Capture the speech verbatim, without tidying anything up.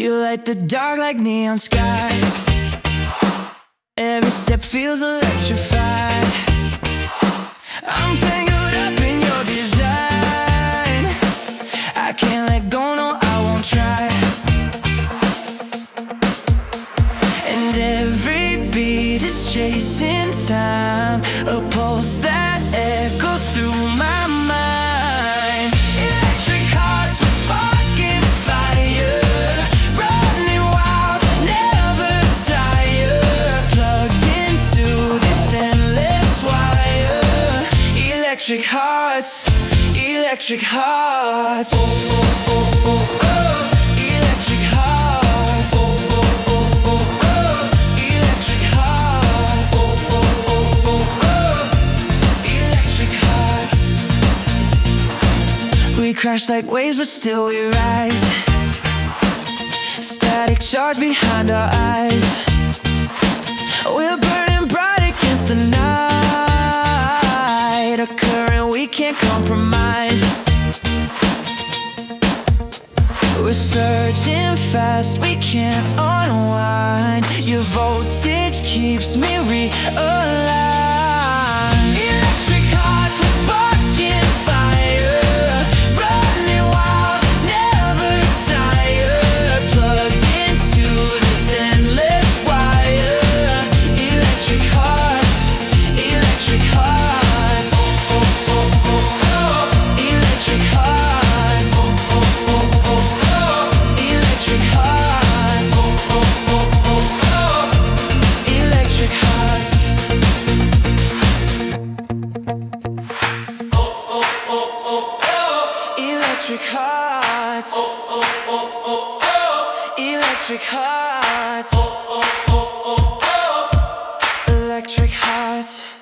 You light the dark like neon skies. Every step feels electrified. I'm tangled up in your design. I can't let go, no, I won't try. And every beat is chasing time, a pulse that echoes through my mind. Electric hearts with sparking fire, running wild, never tired, plugged into this endless wire. Electric hearts, electric hearts. Oh, oh, oh, oh, oh. Electric hearts. Oh, oh, oh, oh, oh. Electric hearts. Oh, oh, oh, oh, oh. Electric hearts. We crash like waves, but still we rise. Static charge behind our eyes. We're burning bright against the night, a current we can't compromise. We're surging fast, we can't unwind. Your voltage keeps me realigned. Electric hearts with sparking fire, running wild, never tired, plugged into this endless wire. Electric hearts, electric hearts. Oh, oh, oh, oh, oh. Electric hearts. Oh, oh, oh, oh, oh. Electric hearts. Oh, oh, oh, oh, oh. Electric hearts. Oh, oh, oh, oh, oh. Electric hearts. Oh, oh, oh, oh, oh. Electric hearts. Oh, oh, oh, oh, oh. Electric hearts.